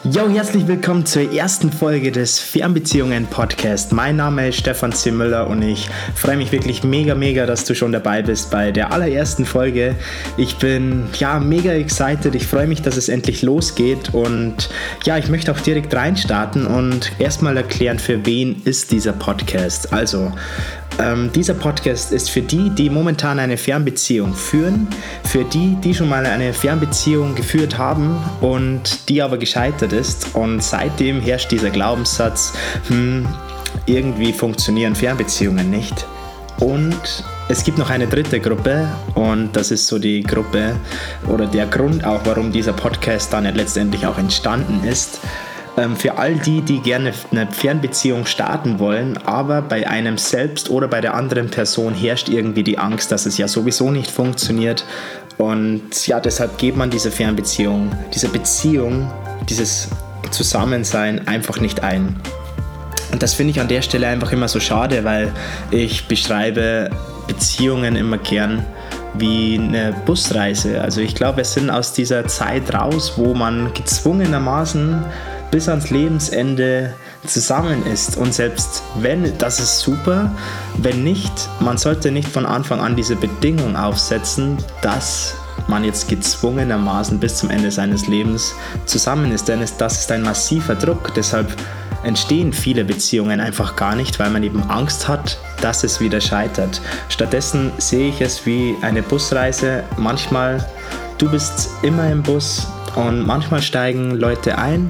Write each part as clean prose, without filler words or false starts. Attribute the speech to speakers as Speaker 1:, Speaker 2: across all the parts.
Speaker 1: Jo, herzlich willkommen zur ersten Folge des Fernbeziehungen-Podcast. Mein Name ist Stefan C. Müller und ich freue mich wirklich mega, dass du schon dabei bist bei der allerersten Folge. Ich bin mega excited, ich freue mich, dass es endlich losgeht und ich möchte auch direkt reinstarten und erstmal erklären, für wen ist dieser Podcast. Also, dieser Podcast ist für die momentan eine Fernbeziehung führen, für die schon mal eine Fernbeziehung geführt haben und die aber gescheitert ist. Und seitdem herrscht dieser Glaubenssatz, irgendwie funktionieren Fernbeziehungen nicht. Und es gibt noch eine dritte Gruppe und das ist so die Gruppe oder der Grund auch, warum dieser Podcast dann letztendlich auch entstanden ist. Für all die gerne eine Fernbeziehung starten wollen, aber bei einem selbst oder bei der anderen Person herrscht irgendwie die Angst, dass es ja sowieso nicht funktioniert. Und deshalb geht man diese Fernbeziehung, diese Beziehung, dieses Zusammensein einfach nicht ein. Und das finde ich an der Stelle einfach immer so schade, weil ich beschreibe Beziehungen immer gern wie eine Busreise. Also ich glaube, wir sind aus dieser Zeit raus, wo man gezwungenermaßen bis ans Lebensende zusammen ist. Und selbst wenn, das ist super, wenn nicht, man sollte nicht von Anfang an diese Bedingung aufsetzen, dass man jetzt gezwungenermaßen bis zum Ende seines Lebens zusammen ist. Denn das ist ein massiver Druck. Deshalb entstehen viele Beziehungen einfach gar nicht, weil man eben Angst hat, dass es wieder scheitert. Stattdessen sehe ich es wie eine Busreise. Manchmal, du bist immer im Bus und manchmal steigen Leute ein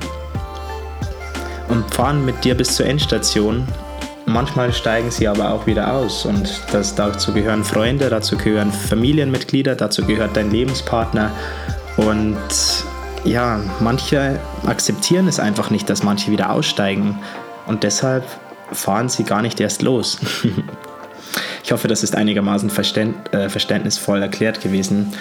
Speaker 1: und fahren mit dir bis zur Endstation. Manchmal steigen sie aber auch wieder aus und dazu gehören Freunde, dazu gehören Familienmitglieder, dazu gehört dein Lebenspartner und manche akzeptieren es einfach nicht, dass manche wieder aussteigen und deshalb fahren sie gar nicht erst los. Ich hoffe, das ist einigermaßen verständnisvoll erklärt gewesen.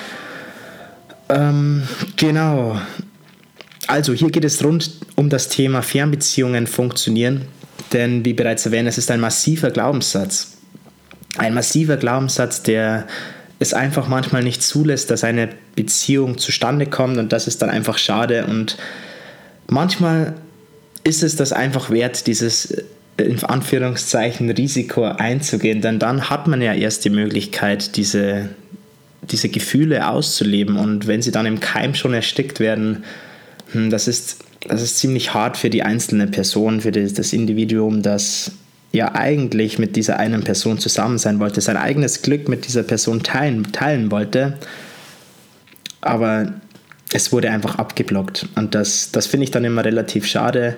Speaker 1: Genau. Also hier geht es rund um das Thema Fernbeziehungen funktionieren, denn wie bereits erwähnt, es ist ein massiver Glaubenssatz. Ein massiver Glaubenssatz, der es einfach manchmal nicht zulässt, dass eine Beziehung zustande kommt und das ist dann einfach schade und manchmal ist es das einfach wert, dieses in Anführungszeichen Risiko einzugehen, denn dann hat man ja erst die Möglichkeit, diese Gefühle auszuleben und wenn sie dann im Keim schon erstickt werden, das ist ziemlich hart für die einzelne Person, für das Individuum, das ja eigentlich mit dieser einen Person zusammen sein wollte, sein eigenes Glück mit dieser Person teilen wollte, aber es wurde einfach abgeblockt und das finde ich dann immer relativ schade.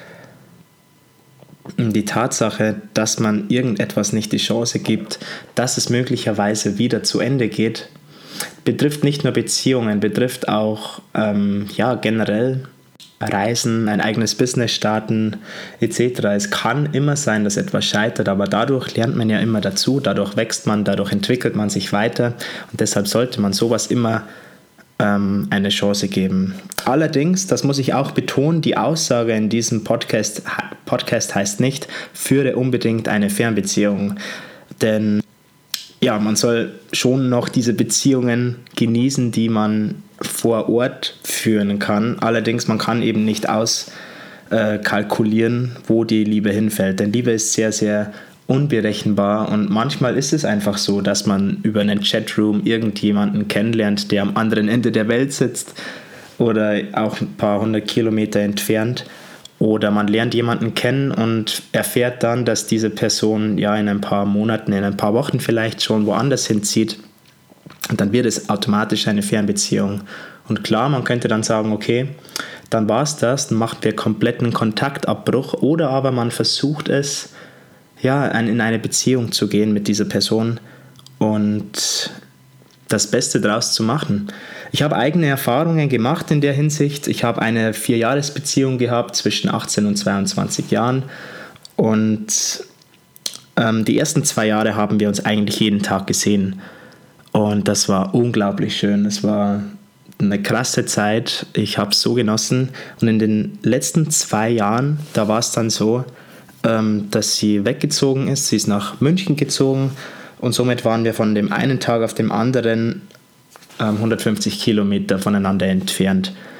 Speaker 1: Die Tatsache, dass man irgendetwas nicht die Chance gibt, dass es möglicherweise wieder zu Ende geht, betrifft nicht nur Beziehungen, betrifft auch generell Reisen, ein eigenes Business starten etc. Es kann immer sein, dass etwas scheitert, aber dadurch lernt man ja immer dazu, dadurch wächst man, dadurch entwickelt man sich weiter und deshalb sollte man sowas immer eine Chance geben. Allerdings, das muss ich auch betonen, die Aussage in diesem Podcast heißt nicht, führe unbedingt eine Fernbeziehung, denn man soll schon noch diese Beziehungen genießen, die man vor Ort führen kann. Allerdings, man kann eben nicht auskalkulieren, wo die Liebe hinfällt. Denn Liebe ist sehr, sehr unberechenbar und manchmal ist es einfach so, dass man über einen Chatroom irgendjemanden kennenlernt, der am anderen Ende der Welt sitzt oder auch ein paar 100 Kilometer entfernt. Oder man lernt jemanden kennen und erfährt dann, dass diese Person in ein paar Monaten, in ein paar Wochen vielleicht schon woanders hinzieht. Und dann wird es automatisch eine Fernbeziehung. Und klar, man könnte dann sagen, okay, dann war es das, dann macht wir kompletten Kontaktabbruch. Oder aber man versucht es, in eine Beziehung zu gehen mit dieser Person und das Beste daraus zu machen. Ich habe eigene Erfahrungen gemacht in der Hinsicht. Ich habe eine 4-Jahres-Beziehung gehabt zwischen 18 und 22 Jahren und die ersten 2 Jahre haben wir uns eigentlich jeden Tag gesehen und das war unglaublich schön. Es war eine krasse Zeit. Ich habe es so genossen und in den letzten 2 Jahren, da war es dann so, dass sie weggezogen ist. Sie ist nach München gezogen und somit waren wir von dem einen Tag auf dem anderen 150 Kilometer voneinander entfernt.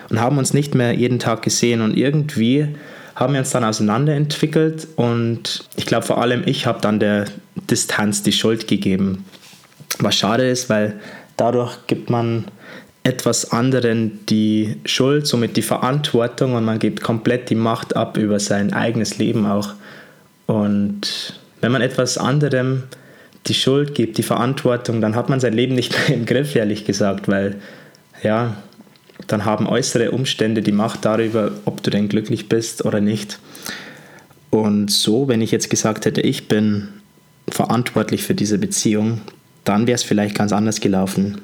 Speaker 1: und haben uns nicht mehr jeden Tag gesehen. Und irgendwie haben wir uns dann auseinanderentwickelt und ich glaube vor allem ich habe dann der Distanz die Schuld gegeben. Was schade ist, weil dadurch gibt man etwas anderen die Schuld, somit die Verantwortung, und man gibt komplett die Macht ab über sein eigenes Leben auch. Und wenn man etwas anderem die Schuld gibt, die Verantwortung, dann hat man sein Leben nicht mehr im Griff, ehrlich gesagt, weil ja, dann haben äußere Umstände die Macht darüber, ob du denn glücklich bist oder nicht. Und so, wenn ich jetzt gesagt hätte, ich bin verantwortlich für diese Beziehung, dann wäre es vielleicht ganz anders gelaufen.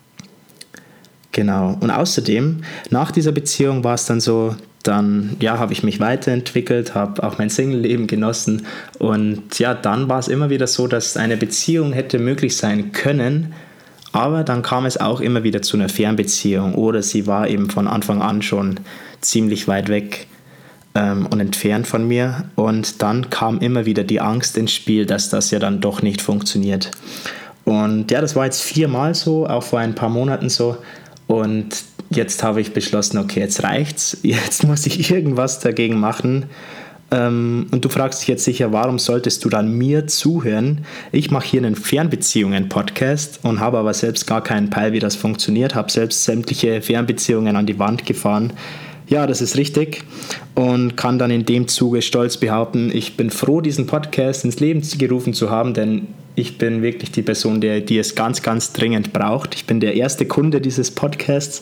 Speaker 1: Genau. Und außerdem, nach dieser Beziehung war es dann so, dann habe ich mich weiterentwickelt, habe auch mein Single-Leben genossen und ja, dann war es immer wieder so, dass eine Beziehung hätte möglich sein können, aber dann kam es auch immer wieder zu einer Fernbeziehung oder sie war eben von Anfang an schon ziemlich weit weg und entfernt von mir, und dann kam immer wieder die Angst ins Spiel, dass das ja dann doch nicht funktioniert. Und ja, das war jetzt 4-mal so, auch vor ein paar Monaten so. Und jetzt habe ich beschlossen, okay, jetzt reicht's, jetzt muss ich irgendwas dagegen machen. Und du fragst dich jetzt sicher, warum solltest du dann mir zuhören? Ich mache hier einen Fernbeziehungen-Podcast und habe aber selbst gar keinen Peil, wie das funktioniert, habe selbst sämtliche Fernbeziehungen an die Wand gefahren. Ja, das ist richtig, und kann dann in dem Zuge stolz behaupten, ich bin froh, diesen Podcast ins Leben gerufen zu haben, denn ich bin wirklich die Person, die es ganz, ganz dringend braucht. Ich bin der erste Kunde dieses Podcasts.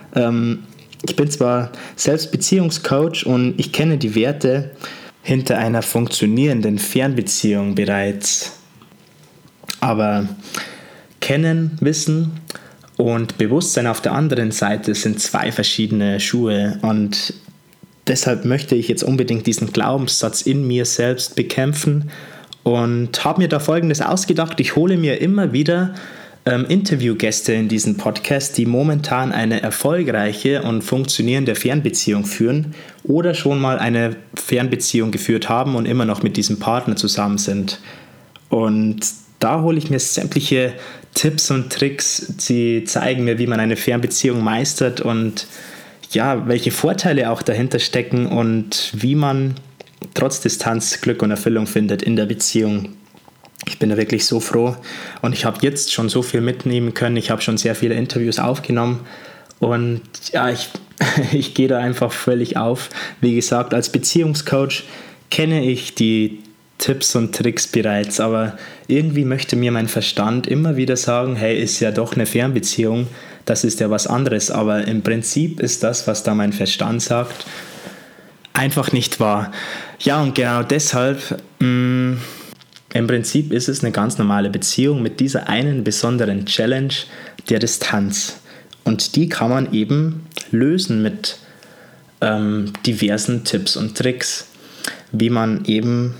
Speaker 1: Ich bin zwar selbst Beziehungscoach und ich kenne die Werte hinter einer funktionierenden Fernbeziehung bereits. Aber Kennen, Wissen und Bewusstsein auf der anderen Seite sind 2 verschiedene Schuhe, und deshalb möchte ich jetzt unbedingt diesen Glaubenssatz in mir selbst bekämpfen und habe mir da Folgendes ausgedacht: Ich hole mir immer wieder Interviewgäste in diesen Podcast, die momentan eine erfolgreiche und funktionierende Fernbeziehung führen oder schon mal eine Fernbeziehung geführt haben und immer noch mit diesem Partner zusammen sind. Und da hole ich mir sämtliche Tipps und Tricks, die zeigen mir, wie man eine Fernbeziehung meistert und ja, welche Vorteile auch dahinter stecken und wie man trotz Distanz Glück und Erfüllung findet in der Beziehung. Ich bin da wirklich so froh und ich habe jetzt schon so viel mitnehmen können. Ich habe schon sehr viele Interviews aufgenommen und ja, ich gehe da einfach völlig auf. Wie gesagt, als Beziehungscoach kenne ich die Tipps und Tricks bereits, aber irgendwie möchte mir mein Verstand immer wieder sagen, hey, ist ja doch eine Fernbeziehung, das ist ja was anderes, aber im Prinzip ist das, was da mein Verstand sagt, einfach nicht wahr. Ja, und genau deshalb, im Prinzip ist es eine ganz normale Beziehung mit dieser einen besonderen Challenge der Distanz. Und die kann man eben lösen mit diversen Tipps und Tricks, wie man eben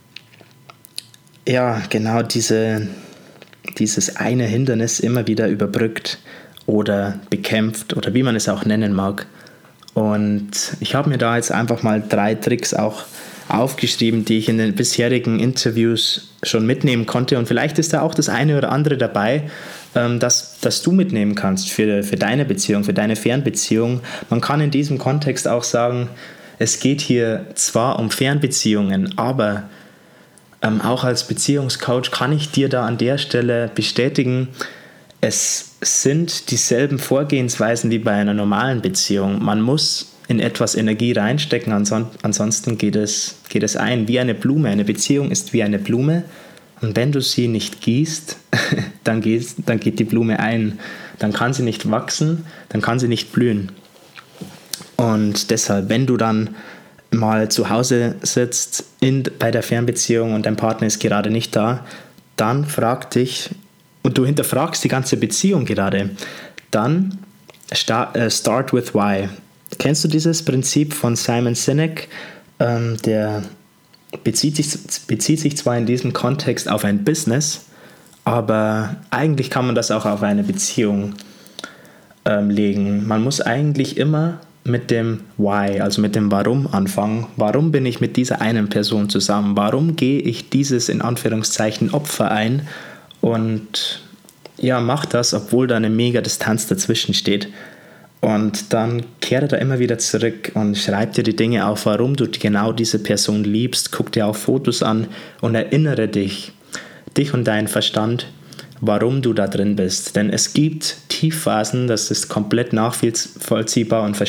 Speaker 1: ja genau dieses eine Hindernis immer wieder überbrückt oder bekämpft oder wie man es auch nennen mag. Und ich habe mir da jetzt einfach mal 3 Tricks auch aufgeschrieben, die ich in den bisherigen Interviews schon mitnehmen konnte, und vielleicht ist da auch das eine oder andere dabei, das du mitnehmen kannst für deine Beziehung, für deine Fernbeziehung. Man kann in diesem Kontext auch sagen, es geht hier zwar um Fernbeziehungen, aber auch als Beziehungscoach kann ich dir da an der Stelle bestätigen, es sind dieselben Vorgehensweisen wie bei einer normalen Beziehung. Man muss in etwas Energie reinstecken, ansonsten geht es ein, wie eine Blume. Eine Beziehung ist wie eine Blume, und wenn du sie nicht gießt, dann geht die Blume ein. Dann kann sie nicht wachsen, dann kann sie nicht blühen. Und deshalb, wenn du dann mal zu Hause sitzt bei der Fernbeziehung und dein Partner ist gerade nicht da, dann frag dich, und du hinterfragst die ganze Beziehung gerade, dann start with why. Kennst du dieses Prinzip von Simon Sinek? Der bezieht sich zwar in diesem Kontext auf ein Business, aber eigentlich kann man das auch auf eine Beziehung legen. Man muss eigentlich immer mit dem Why, also mit dem Warum anfangen. Warum bin ich mit dieser einen Person zusammen? Warum gehe ich dieses in Anführungszeichen Opfer ein und ja, mach das, obwohl da eine mega Distanz dazwischen steht. Und dann kehre da immer wieder zurück und schreib dir die Dinge auf, warum du genau diese Person liebst. Guck dir auch Fotos an und erinnere dich und deinen Verstand, warum du da drin bist. Denn es gibt Tiefphasen, das ist komplett nachvollziehbar und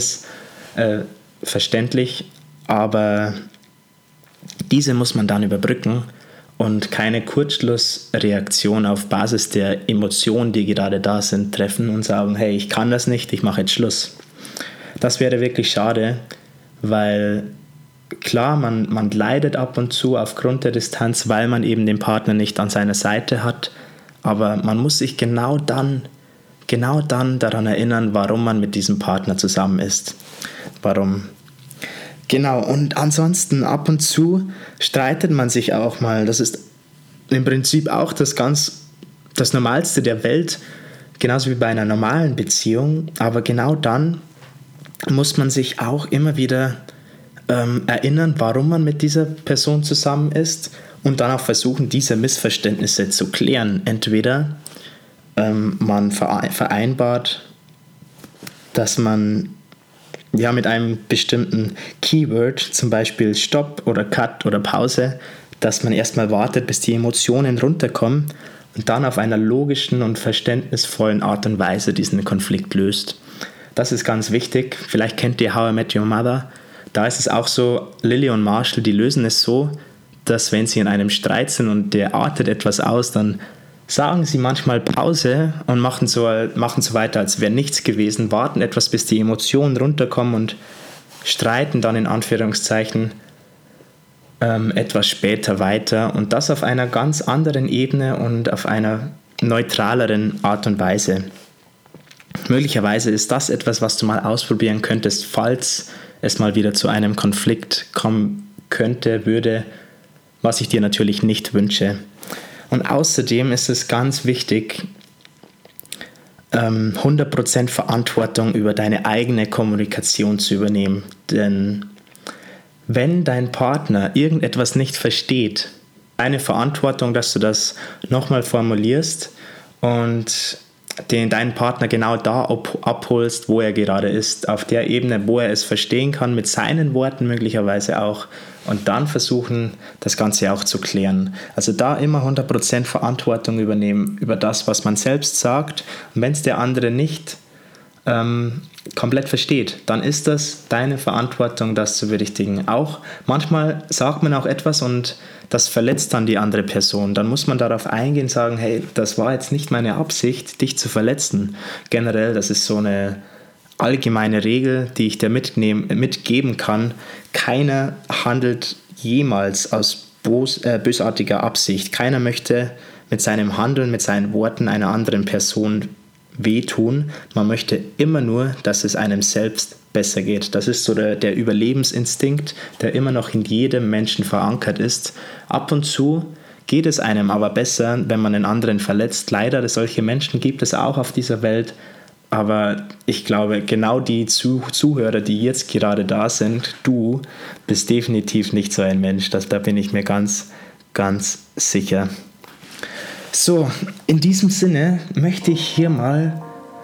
Speaker 1: verständlich, aber diese muss man dann überbrücken und keine Kurzschlussreaktion auf Basis der Emotionen, die gerade da sind, treffen und sagen, hey, ich kann das nicht, ich mache jetzt Schluss. Das wäre wirklich schade, weil klar, man leidet ab und zu aufgrund der Distanz, weil man eben den Partner nicht an seiner Seite hat, aber man muss sich genau dann daran erinnern, warum man mit diesem Partner zusammen ist. Warum? Genau, und ansonsten ab und zu streitet man sich auch mal. Das ist im Prinzip auch das Normalste der Welt, genauso wie bei einer normalen Beziehung. Aber genau dann muss man sich auch immer wieder erinnern, warum man mit dieser Person zusammen ist und dann auch versuchen, diese Missverständnisse zu klären. Entweder man vereinbart, dass man mit einem bestimmten Keyword, zum Beispiel Stopp oder Cut oder Pause, dass man erstmal wartet, bis die Emotionen runterkommen und dann auf einer logischen und verständnisvollen Art und Weise diesen Konflikt löst. Das ist ganz wichtig. Vielleicht kennt ihr How I Met Your Mother. Da ist es auch so, Lily und Marshall, die lösen es so, dass wenn sie in einem Streit sind und der artet etwas aus, dann sagen sie manchmal Pause und machen so weiter, als wäre nichts gewesen, warten etwas, bis die Emotionen runterkommen und streiten dann in Anführungszeichen etwas später weiter und das auf einer ganz anderen Ebene und auf einer neutraleren Art und Weise. Möglicherweise ist das etwas, was du mal ausprobieren könntest, falls es mal wieder zu einem Konflikt kommen würde, was ich dir natürlich nicht wünsche. Und außerdem ist es ganz wichtig, 100% Verantwortung über deine eigene Kommunikation zu übernehmen. Denn wenn dein Partner irgendetwas nicht versteht, deine Verantwortung, dass du das nochmal formulierst und deinen Partner genau da abholst, wo er gerade ist, auf der Ebene, wo er es verstehen kann, mit seinen Worten möglicherweise auch, und dann versuchen, das Ganze auch zu klären. Also da immer 100% Verantwortung übernehmen über das, was man selbst sagt, und wenn es der andere nicht komplett versteht, dann ist das deine Verantwortung, das zu berichtigen. Auch manchmal sagt man auch etwas und das verletzt dann die andere Person. Dann muss man darauf eingehen, sagen, hey, das war jetzt nicht meine Absicht, dich zu verletzen. Generell, das ist so eine allgemeine Regel, die ich dir mitgeben kann. Keiner handelt jemals aus bösartiger Absicht. Keiner möchte mit seinem Handeln, mit seinen Worten einer anderen Person wehtun. Man möchte immer nur, dass es einem selbst besser geht. Das ist so der Überlebensinstinkt, der immer noch in jedem Menschen verankert ist. Ab und zu geht es einem aber besser, wenn man den anderen verletzt. Leider, solche Menschen gibt es auch auf dieser Welt. Aber ich glaube, genau die Zuhörer, die jetzt gerade da sind, du bist definitiv nicht so ein Mensch. Da bin ich mir ganz, ganz sicher. So, in diesem Sinne möchte ich hier mal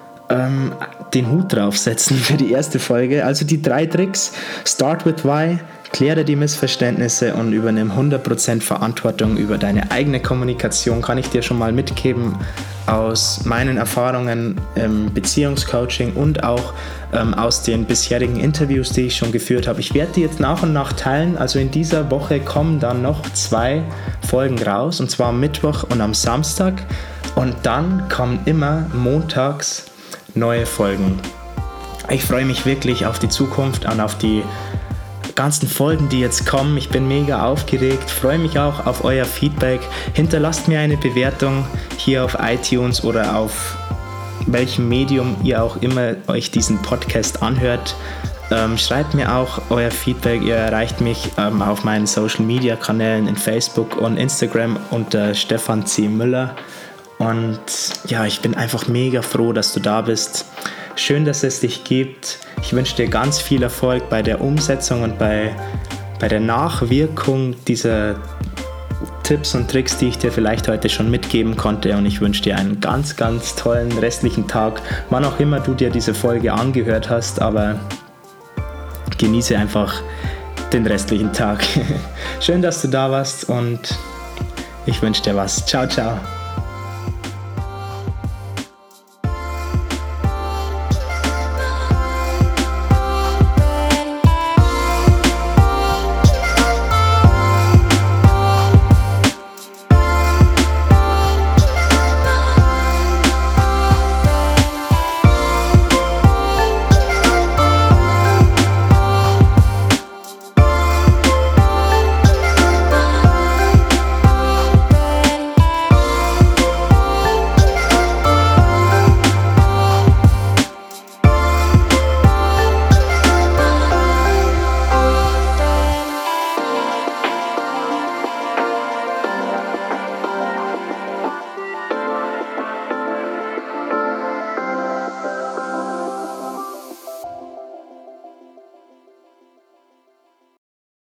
Speaker 1: den Hut draufsetzen für die erste Folge. Also die 3 Tricks: Start with Why, kläre die Missverständnisse und übernimm 100% Verantwortung über deine eigene Kommunikation. Kann ich dir schon mal mitgeben aus meinen Erfahrungen im Beziehungscoaching und auch aus den bisherigen Interviews, die ich schon geführt habe. Ich werde die jetzt nach und nach teilen. Also in dieser Woche kommen dann noch 2 Folgen raus, und zwar am Mittwoch und am Samstag. Und dann kommen immer montags neue Folgen. Ich freue mich wirklich auf die Zukunft und auf die ganzen Folgen, die jetzt kommen. Ich bin mega aufgeregt, freue mich auch auf euer Feedback. Hinterlasst mir eine Bewertung hier auf iTunes oder auf welchem Medium ihr auch immer euch diesen Podcast anhört. Schreibt mir auch euer Feedback. Ihr erreicht mich auf meinen Social Media Kanälen in Facebook und Instagram unter Stefan C. Müller. Und ja, ich bin einfach mega froh, dass du da bist. Schön, dass es dich gibt. Ich wünsche dir ganz viel Erfolg bei der Umsetzung und bei der Nachwirkung dieser Tipps und Tricks, die ich dir vielleicht heute schon mitgeben konnte, und ich wünsche dir einen ganz, ganz tollen restlichen Tag, wann auch immer du dir diese Folge angehört hast, aber genieße einfach den restlichen Tag. Schön, dass du da warst und ich wünsche dir was. Ciao, ciao.